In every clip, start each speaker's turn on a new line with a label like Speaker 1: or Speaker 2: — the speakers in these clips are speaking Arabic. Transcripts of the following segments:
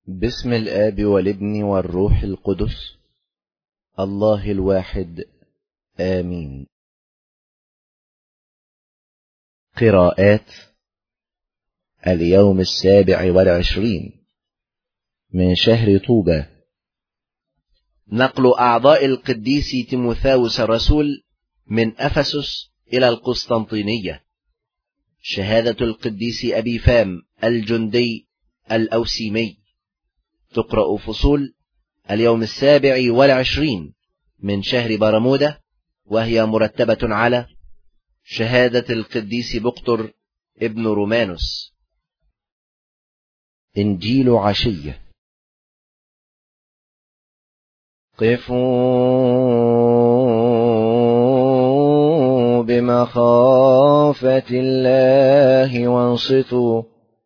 Speaker 1: باسم الآب والابن والروح القدس الله الواحد آمين. قراءات اليوم 27 من شهر طوبى. نقل أعضاء القديس تيموثاوس الرسول من أفسس إلى القسطنطينية. شهادة القديس أبي فام الجندي الأوسيمي. تقرأ فصول اليوم 27 من شهر برمودة، وهي مرتبة على شهادة القديس بقتر ابن رومانوس. إنجيل عشية. قفوا بمخافة الله وانصتوا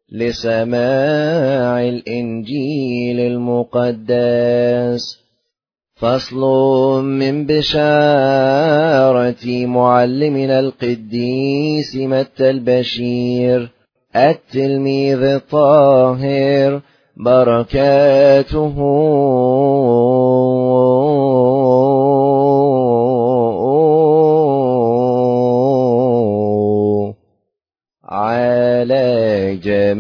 Speaker 1: لسماع الإنجيل المقدس. فصل من بشارة معلمنا القديس متى البشير التلميذ الطاهر، بركاته على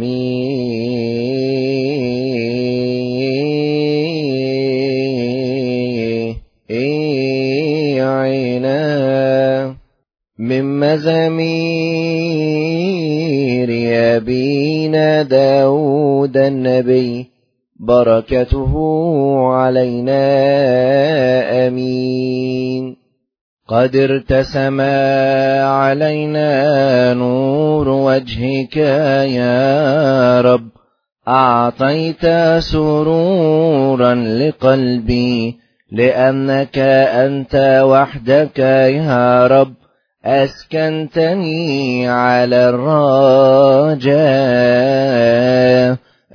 Speaker 1: جميعنا. من مزامير أبينا داود النبي، بركته علينا آمين. قد ارتسم علينا نور وجهك يا رب، أعطيت سرورا لقلبي، لأنك أنت وحدك يا رب أسكنتني على الرجاء.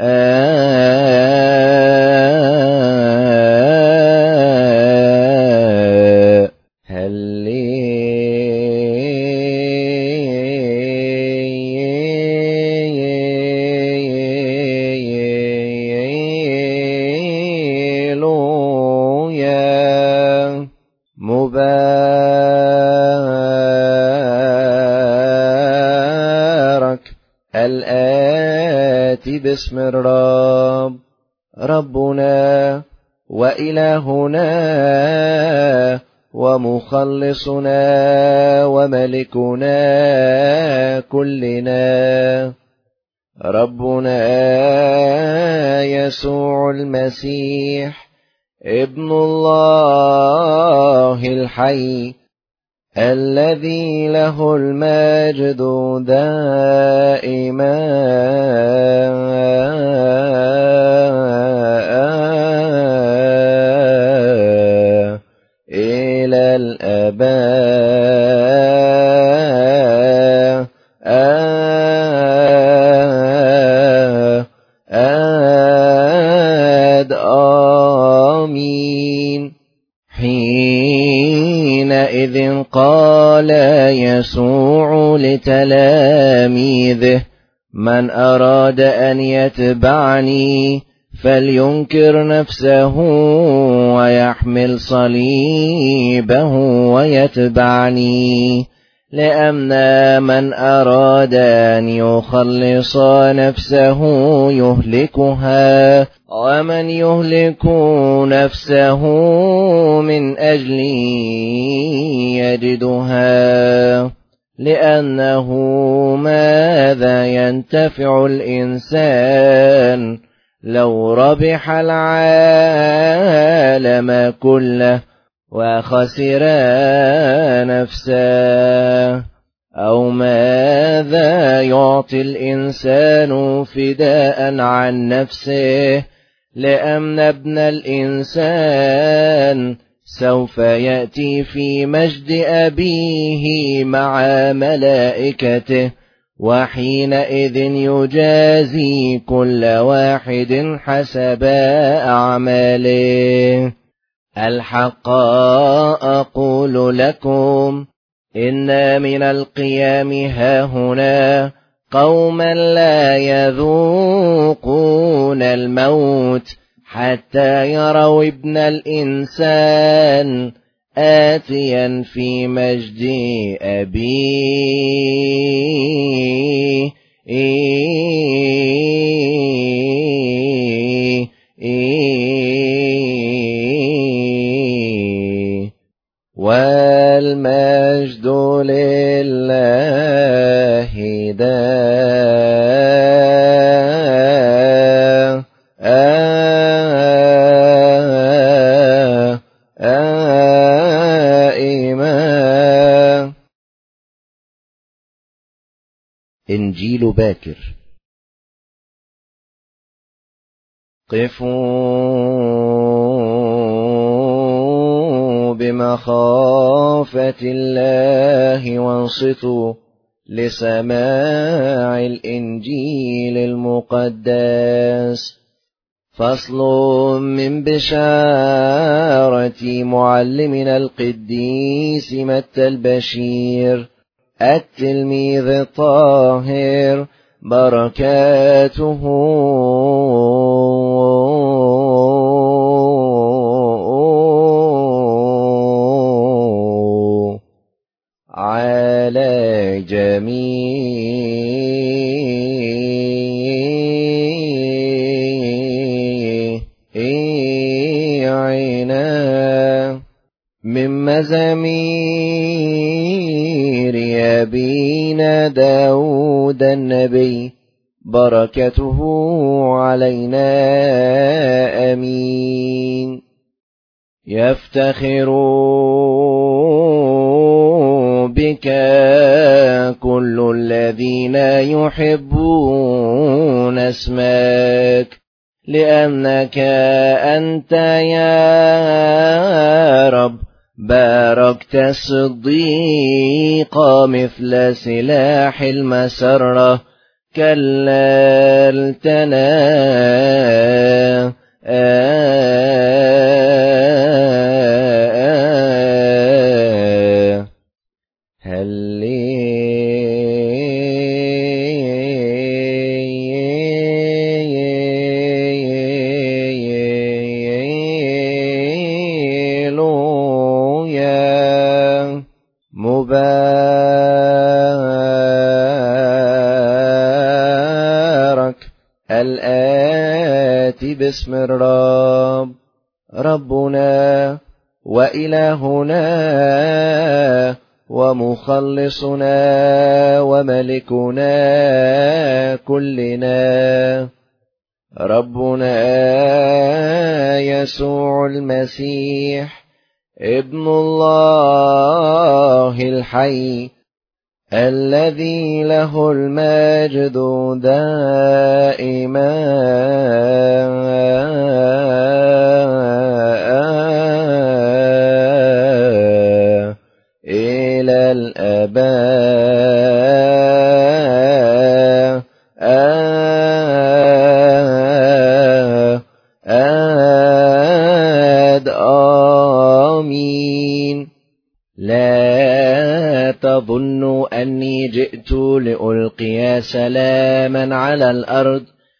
Speaker 1: مبارك الآتي باسم الرب، ربنا وإلهنا ومخلصنا وملكنا كلنا، ربنا يسوع المسيح ابن الله الحي، الذي له المجد دائما إلى الآباء. آمين. حينئذ قال يسوع لتلاميذه: من أراد أن يتبعني فلينكر نفسه ويحمل صليبه ويتبعني. لأن من أراد أن يخلص نفسه يهلكها، ومن يهلك نفسه من أجلي يجدها. لأنه ماذا ينتفع الإنسان لو ربح العالم كله وخسر نفسه؟ أو ماذا يعطي الإنسان فداء عن نفسه؟ لأن ابن الإنسان سوف يأتي في مجد أبيه مع ملائكته، وحينئذ يجازي كل واحد حسب أعماله. الحق أقول لكم إن من القيام هاهنا قوما لا يذوقون الموت حتى يروا ابن الإنسان آتيا في مجد أبيه والمجد لله دائما. إنجيل باكر. قفوا بمخافة الله وانصتوا لسماع الإنجيل المقدس. فصل من بشارة معلمنا القديس متى البشير التلميذ الطاهر، بركاته على جميعنا. من مزامير أبينا داود النبي، بركته علينا آمين. يفتخر بك كل الذين يحبون اسمك، لأنك أنت يا رب باركت الصديق مثل سلاح المسرة، كللتنا مبارك الآتي باسم الرب، ربنا وإلهنا ومخلصنا وملكنا كلنا، ربنا يسوع المسيح ابن الله الحي، الذي له المجد دائما إلى الآباء آمين. لا تظنوا أني جئت لألقي سلاما على الأرض،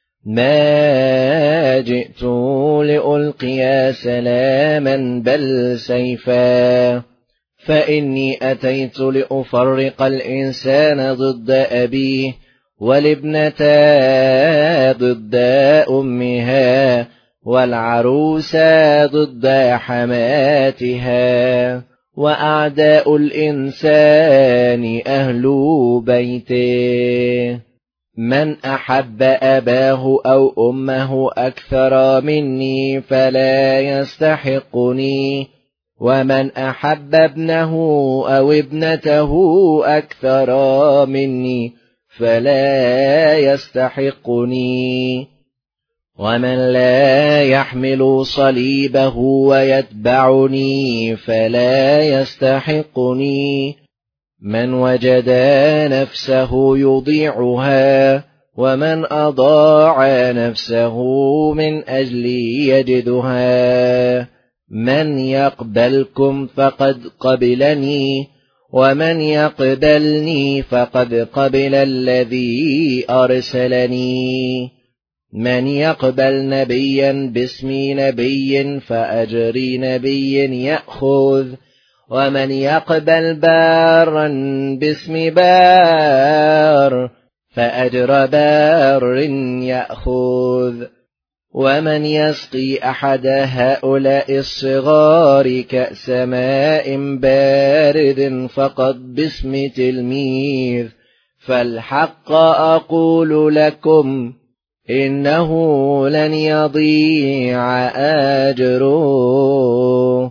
Speaker 1: ما جئت لألقي سلاما بل سيفا، فإني أتيت لأفرق الإنسان ضد أبيه، والابنة ضد أمها، والعروس ضد حماتها، وأعداء الإنسان أهل بيته. من أحب أباه أو أمه أكثر مني فلا يستحقني، ومن أحب ابنه أو ابنته أكثر مني فلا يستحقني. ومن لا يحمل صليبه ويتبعني فلا يستحقني. من وجد نفسه يضيعها، ومن أضاع نفسه من أجلي يجدها. من يقبلكم فقد قبلني، ومن يقبلني فقد قبل الذي أرسلني. من يقبل نبيا باسمي نبي فأجر نبي يأخذ، ومن يقبل بارا باسم بار فأجر بار يأخذ. ومن يسقي أحد هؤلاء الصغار كأس ماء بارد فقد باسم تلميذ، فالحق أقول لكم إنه لن يضيع أجره.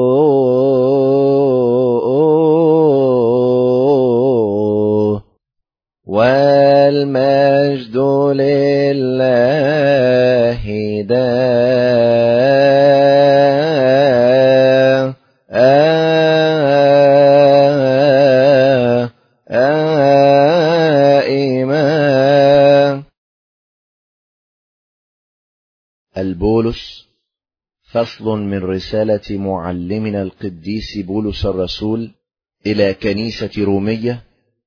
Speaker 1: والمجد لله دائما. البولس، فصل من رسالة معلمنا القديس بولس الرسول إلى كنيسة رومية،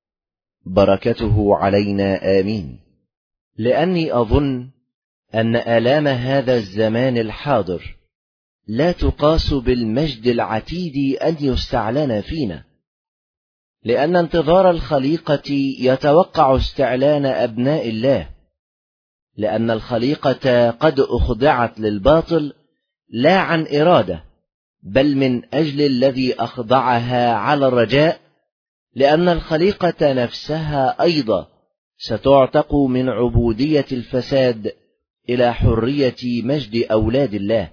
Speaker 1: بركته علينا آمين. لأني أظن أن آلام هذا الزمان الحاضر لا تقاس بالمجد العتيد أن يستعلن فينا، لأن انتظار الخليقة يتوقع استعلان أبناء الله، لأن الخليقة قد أخضعت للباطل لا عن إرادة، بل من أجل الذي أخضعها على الرجاء، لأن الخليقة نفسها أيضا ستعتق من عبودية الفساد إلى حرية مجد أولاد الله.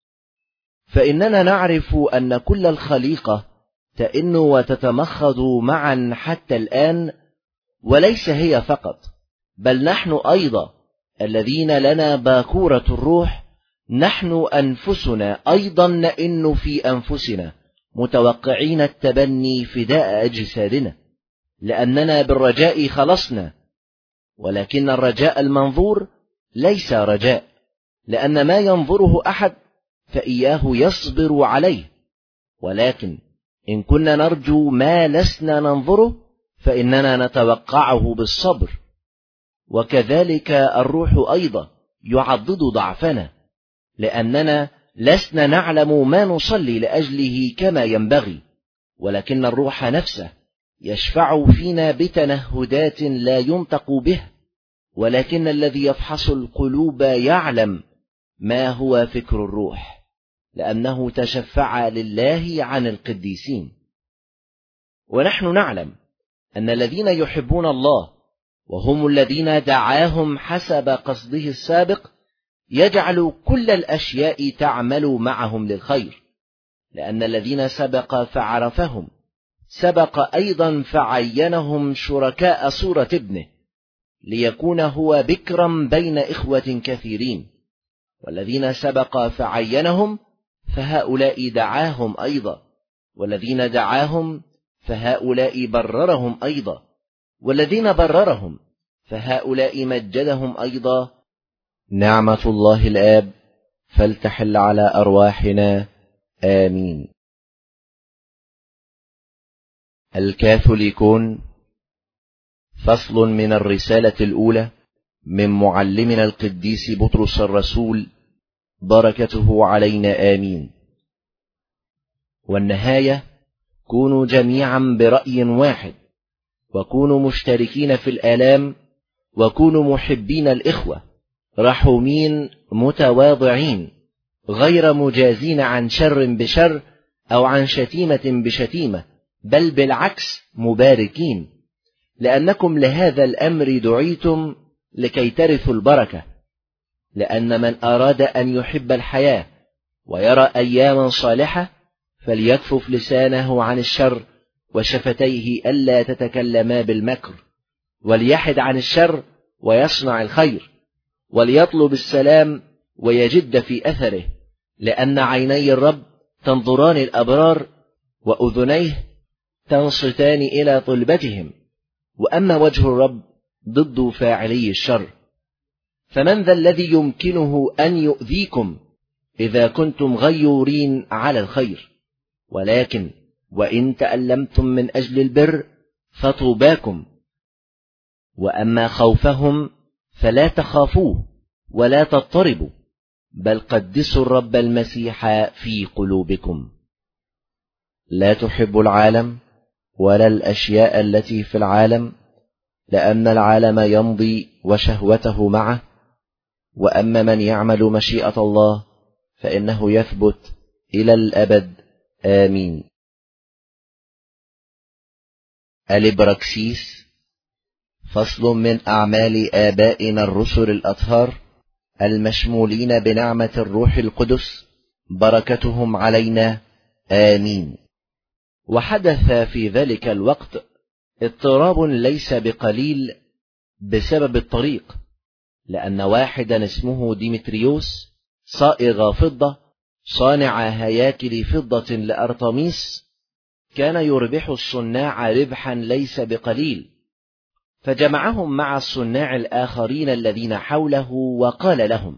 Speaker 1: فإننا نعرف أن كل الخليقة تئن وتتمخض معا حتى الآن، وليس هي فقط، بل نحن أيضا الذين لنا باكورة الروح، نحن أنفسنا أيضا نئن في أنفسنا متوقعين التبني فداء أجسادنا، لأننا بالرجاء خلصنا. ولكن الرجاء المنظور ليس رجاء، لأن ما ينظره أحد فإياه يصبر عليه، ولكن إن كنا نرجو ما لسنا ننظره فإننا نتوقعه بالصبر. وكذلك الروح أيضا يعضد ضعفنا، لأننا لسنا نعلم ما نصلي لأجله كما ينبغي، ولكن الروح نفسه يشفع فينا بتنهدات لا ينطق به، ولكن الذي يفحص القلوب يعلم ما هو فكر الروح، لأنه تشفع لله عن القديسين. ونحن نعلم أن الذين يحبون الله وهم الذين دعاهم حسب قصده السابق يجعل كل الأشياء تعمل معهم للخير، لأن الذين سبق فعرفهم سبق أيضا فعينهم شركاء صورة ابنه، ليكون هو بكرا بين إخوة كثيرين. والذين سبق فعينهم فهؤلاء دعاهم أيضا، والذين دعاهم فهؤلاء بررهم أيضا، والذين بررهم فهؤلاء مجدهم أيضا. نعمة الله الآب فلتحل على أرواحنا آمين. الكاثوليكون، فصل من الرسالة الأولى من معلمنا القديس بطرس الرسول، بركته علينا آمين. والنهاية: كونوا جميعا برأي واحد، وكونوا مشتركين في الآلام، وكونوا محبين الإخوة، رحومين متواضعين، غير مجازين عن شر بشر أو عن شتيمة بشتيمة، بل بالعكس مباركين، لأنكم لهذا الأمر دعيتم لكي ترثوا البركة. لأن من أراد أن يحب الحياة ويرى أياما صالحة فليكفف لسانه عن الشر وشفتيه ألا تتكلما بالمكر، وليحد عن الشر ويصنع الخير، وليطلب السلام ويجد في أثره، لأن عيني الرب تنظران الأبرار وأذنيه تنصتان إلى طلبتهم، وأما وجه الرب ضد فاعلي الشر. فمن ذا الذي يمكنه أن يؤذيكم إذا كنتم غيورين على الخير؟ ولكن وإن تألمتم من أجل البر فطوباكم. وأما خوفهم فلا تخافوه ولا تضطربوا، بل قدسوا الرب المسيح في قلوبكم. لا تحبوا العالم ولا الأشياء التي في العالم، لأن العالم يمضي وشهوته معه، وأما من يعمل مشيئة الله فإنه يثبت إلى الأبد. آمين. الإبراكسيس. فصل من أعمال آبائنا الرسل الأطهار المشمولين بنعمة الروح القدس، بركتهم علينا. آمين. وحدث في ذلك الوقت اضطراب ليس بقليل بسبب الطريق، لأن واحدا اسمه ديمتريوس صائغ فضة صانع هياكل فضة لأرطميس كان يربح الصناع ربحا ليس بقليل، فجمعهم مع الصناع الآخرين الذين حوله وقال لهم: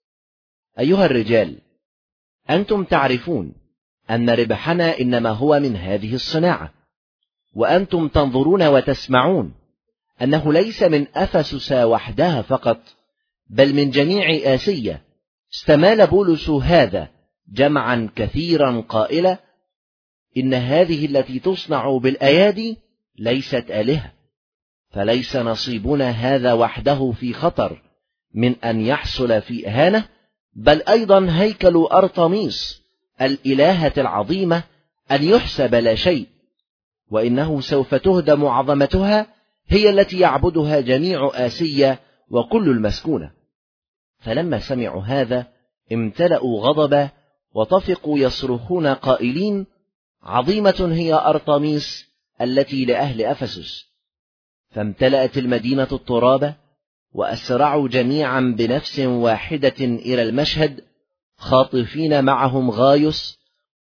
Speaker 1: أيها الرجال، أنتم تعرفون أن ربحنا إنما هو من هذه الصناعة، وأنتم تنظرون وتسمعون أنه ليس من أفسس وحدها فقط، بل من جميع آسيا استمال بولس هذا جمعا كثيرا قائلا: إن هذه التي تصنع بالأيادي ليست آلهة، فليس نصيبنا هذا وحده في خطر من أن يحصل في إهانة، بل أيضا هيكل أرطميس الإلهة العظيمة أن يحسب لا شيء، وإنه سوف تهدم عظمتها، هي التي يعبدها جميع آسيا وكل المسكونة. فلما سمعوا هذا امتلأوا غضبا وطفقوا يصرخون قائلين: عظيمة هي أرطميس التي لأهل أفسس. فامتلأت المدينة اضطرابا، وأسرعوا جميعا بنفس واحدة إلى المشهد، خاطفين معهم غايوس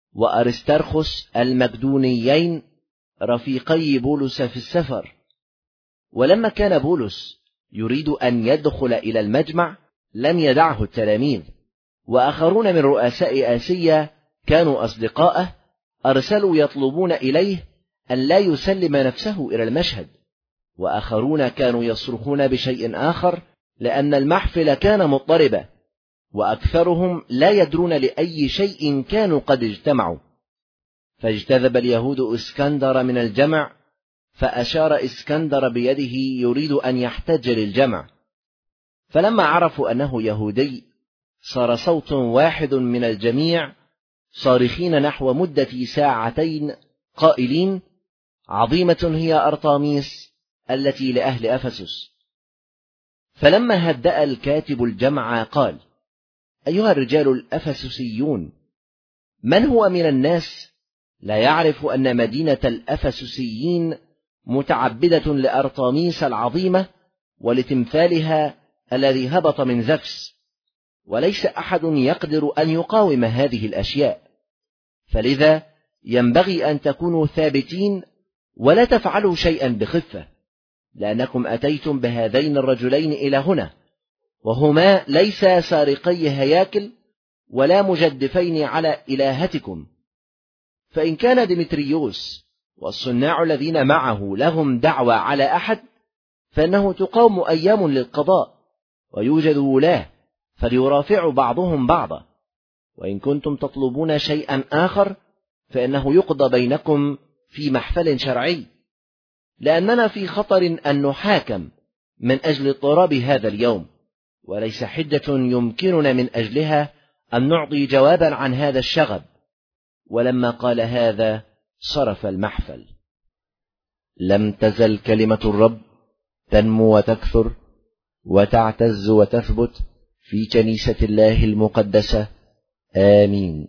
Speaker 1: وأرسترخس المقدونيين رفيقي بولس في السفر. ولما كان بولس يريد أن يدخل إلى المجمع لم يدعه التلاميذ، وآخرون من رؤساء آسيا كانوا أصدقاءه أرسلوا يطلبون إليه أن لا يسلم نفسه إلى المشهد، وآخرون كانوا يصرخون بشيء آخر، لأن المحفل كان مضطربا، وأكثرهم لا يدرون لأي شيء كانوا قد اجتمعوا. فاجتذب اليهود اسكندر من الجمع، فأشار اسكندر بيده يريد أن يحتج للجمع. فلما عرفوا أنه يهودي صار صوت واحد من الجميع صارخين نحو مدة 2 ساعة قائلين: عظيمة هي أرطميس التي لأهل أفسس. فلما هدأ الكاتب الجمع قال: أيها الرجال الأفسسيون، من هو من الناس لا يعرف أن مدينة الأفسسيين متعبدة لأرطميس العظيمة ولتمثالها الذي هبط من زفس، وليس أحد يقدر أن يقاوم هذه الأشياء، فلذا ينبغي أن تكونوا ثابتين ولا تفعلوا شيئا بخفة، لأنكم أتيتم بهذين الرجلين إلى هنا، وهما ليس سارقي هياكل ولا مجدفين على إلهتكم. فإن كان ديمتريوس والصناع الذين معه لهم دعوى على أحد، فإنه تقام أيام للقضاء، ويوجد ولاة فليرافع بعضهم بعضا. وإن كنتم تطلبون شيئا آخر فإنه يقضى بينكم في محفل شرعي، لأننا في خطر أن نحاكم من أجل اضطراب هذا اليوم، وليس حجة يمكننا من أجلها أن نعطي جوابا عن هذا الشغب. ولما قال هذا صرف المحفل. لم تزل كلمة الرب تنمو وتكثر وتعتز وتثبت في كنيسة الله المقدسة. آمين.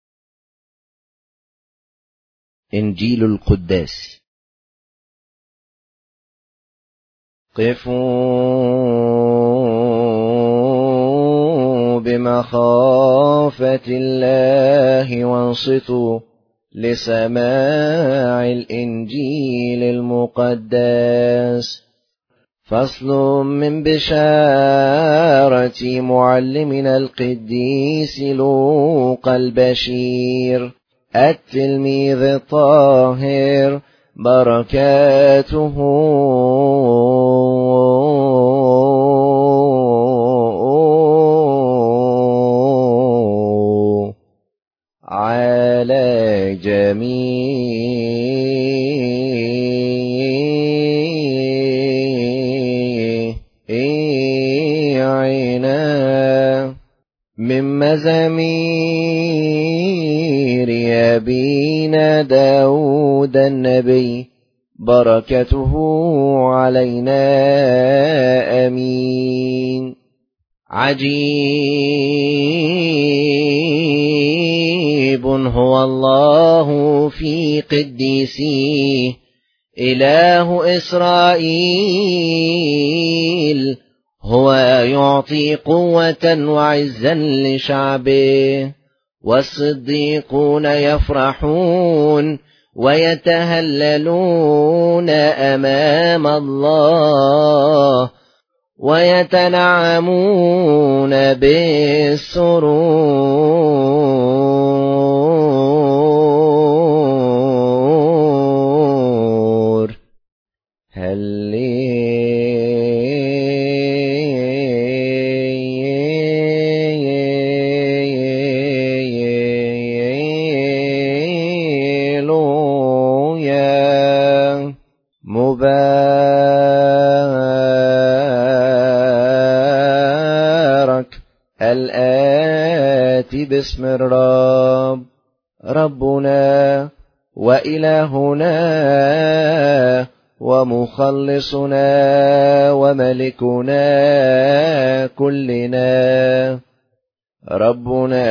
Speaker 1: إنجيل القداس. قفوا بمخافة الله وانصتوا لسماع الإنجيل المقدس. فصل من بشارة معلمنا القديس لوقا البشير التلميذ الطاهر بركاته على جميعنا من مزامير أبينا داود النبي بركته علينا آمين. عجيب هو الله في قديسيه إله إسرائيل، هو يعطي قوة وعزا لشعبه، والصديقون يفرحون ويتهللون أمام الله ويتنعمون بالسرور. هللويا. مبارك الآتي باسم الرب، ربنا وإلهنا ومخلصنا وملكنا كلنا، ربنا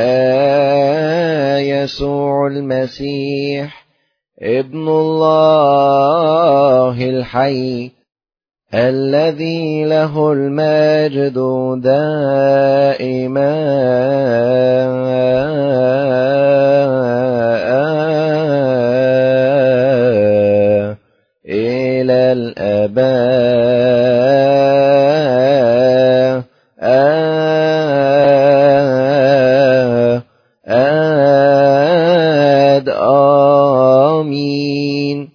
Speaker 1: يسوع المسيح ابن الله الحي، الذي له المجد دائما إلى الأبد. آمين.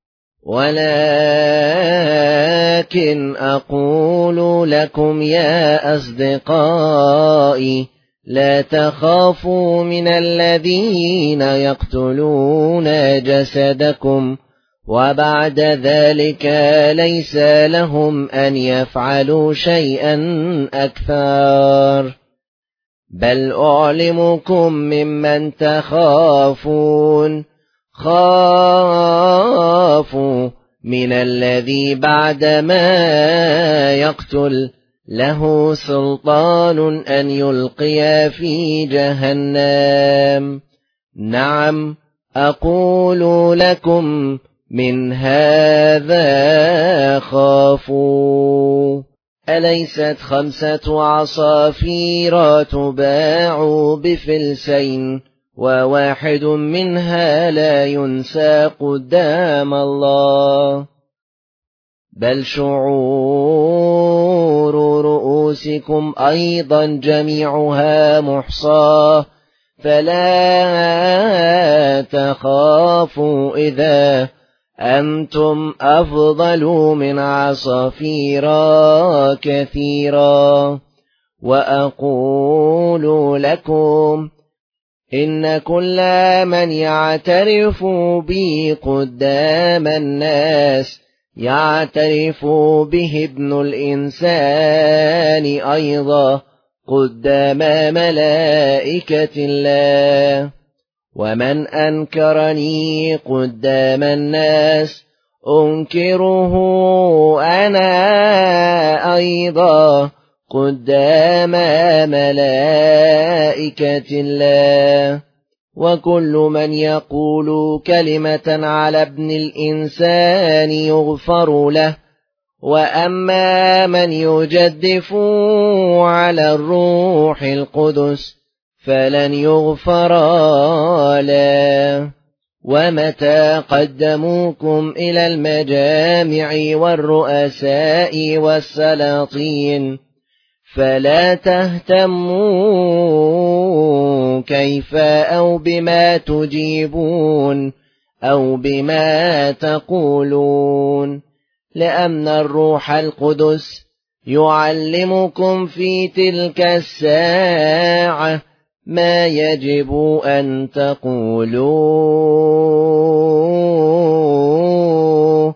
Speaker 1: ولكن أقول لكم يا أصدقائي، لا تخافوا من الذين يقتلون جسدكم وبعد ذلك ليس لهم أن يفعلوا شيئا أكثر، بل أعلمكم ممن تخافون. خافوا من الذي بعدما يقتل له سلطان أن يلقي في جهنم. نعم أقول لكم من هذا خافوا. أليست 5 عصافير تباع بفلسين، وواحد منها لا ينسى قدام الله؟ بل شعور رؤوسكم أيضا جميعها محصاة، فلا تخافوا إذا أنتم أفضل من عصافير كثيرة. وأقول لكم إن كل من يعترف بي قدام الناس يعترف به ابن الإنسان أيضا قدام ملائكة الله. ومن أنكرني قدام الناس أنكره أنا أيضا قدام ملائكة الله. وكل من يقول كلمة على ابن الإنسان يغفر له، وأما من يجدف على الروح القدس فلن يغفر له. ومتى قدموكم إلى المجامع والرؤساء والسلاطين فلا تهتموا كيف أو بما تجيبون أو بما تقولون، لأن الروح القدس يعلمكم في تلك الساعة ما يجب أن تقولوا.